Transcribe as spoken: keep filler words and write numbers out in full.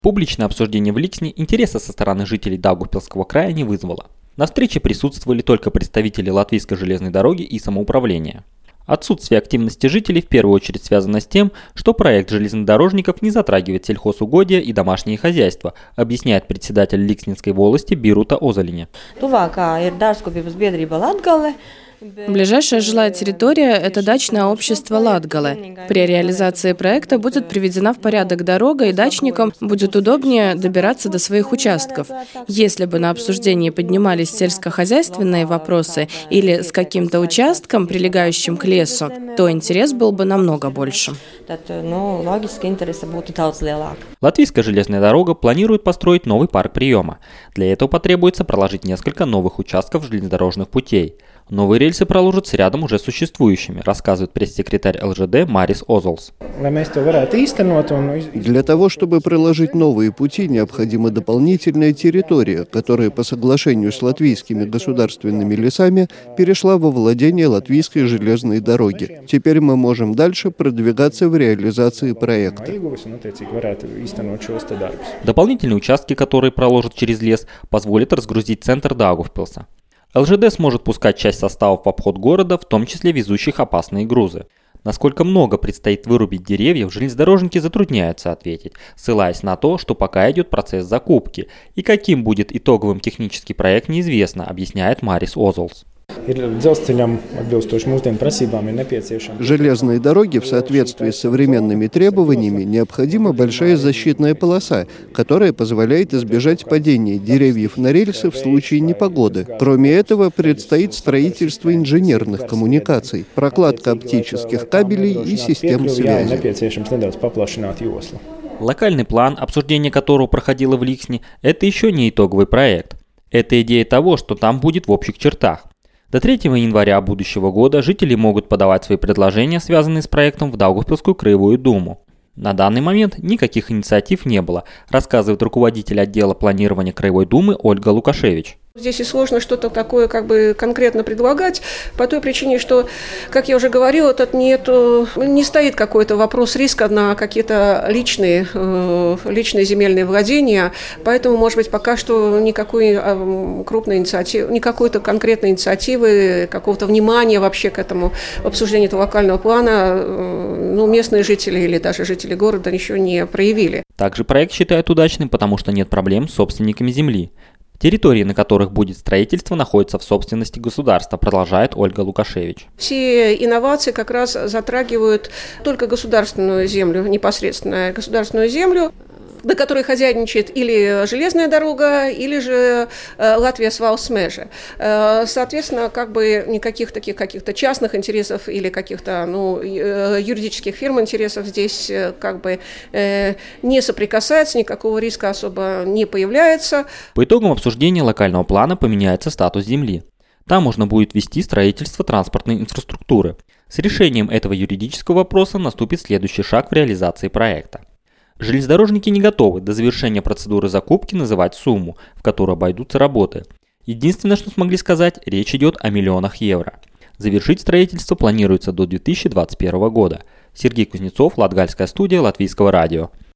Публичное обсуждение в Ликсне интереса со стороны жителей Даугавпилского края не вызвало. На встрече присутствовали только представители Латвийской железной дороги и самоуправления. Отсутствие активности жителей в первую очередь связано с тем, что проект железнодорожников не затрагивает сельхозугодия и домашние хозяйства, объясняет председатель Ликсненской волости Бирута Озолине. Ближайшая жилая территория – это дачное общество Латгале. При реализации проекта будет приведена в порядок дорога, и дачникам будет удобнее добираться до своих участков. Если бы на обсуждении поднимались сельскохозяйственные вопросы или с каким-то участком, прилегающим к лесу, то интерес был бы намного больше. Латвийская железная дорога планирует построить новый парк приема. Для этого потребуется проложить несколько новых участков железнодорожных путей. Новые рельсы проложатся рядом уже существующими, рассказывает пресс-секретарь эл жэ дэ Марис Озолс. Для того, чтобы проложить новые пути, необходима дополнительная территория, которая по соглашению с латвийскими государственными лесами перешла во владение Латвийской железной дороги. Теперь мы можем дальше продвигаться в реализации проекта. Дополнительные участки, которые проложат через лес, позволят разгрузить центр Даугавпилса. эл жэ дэ сможет пускать часть составов в обход города, в том числе везущих опасные грузы. Насколько много предстоит вырубить деревьев, железнодорожники затрудняются ответить, ссылаясь на то, что пока идет процесс закупки, и каким будет итоговым технический проект неизвестно, объясняет Марис Озолс. Железной дороге в соответствии с современными требованиями необходима большая защитная полоса, которая позволяет избежать падения деревьев на рельсы в случае непогоды. Кроме этого, предстоит строительство инженерных коммуникаций, прокладка оптических кабелей и систем связи. Локальный план, обсуждение которого проходило в Ликсне, это еще не итоговый проект. Это идея того, что там будет в общих чертах. До третьего января будущего года жители могут подавать свои предложения, связанные с проектом, в Даугавпилскую краевую думу. На данный момент никаких инициатив не было, рассказывает руководитель отдела планирования краевой думы Ольга Лукашевич. Здесь и сложно что-то такое как бы конкретно предлагать, по той причине, что, как я уже говорила, тут нет, не стоит какой-то вопрос риска на какие-то личные, личные земельные владения, поэтому, может быть, пока что никакой крупной инициативы, никакой-то конкретной инициативы, какого-то внимания вообще к этому обсуждению этого локального плана, ну, местные жители или даже жители города еще не проявили. Также проект считают удачным, потому что нет проблем с собственниками земли. Территории, на которых будет строительство, находятся в собственности государства, продолжает Ольга Лукашевич. Все инновации как раз затрагивают только государственную землю, непосредственно государственную землю, на которой хозяйничает или железная дорога, или же э, Латвия Свалсмежа. Э, соответственно, как бы никаких таких каких-то частных интересов или каких-то ну, э, юридических фирм интересов здесь э, как бы э, не соприкасается, никакого риска особо не появляется. По итогам обсуждения локального плана поменяется статус земли. Там можно будет вести строительство транспортной инфраструктуры. С решением этого юридического вопроса наступит следующий шаг в реализации проекта. Железнодорожники не готовы до завершения процедуры закупки называть сумму, в которой обойдутся работы. Единственное, что смогли сказать, речь идет о миллионах евро. Завершить строительство планируется до две тысячи двадцать первого года. Сергей Кузнецов, Латгальская студия Латвийского радио.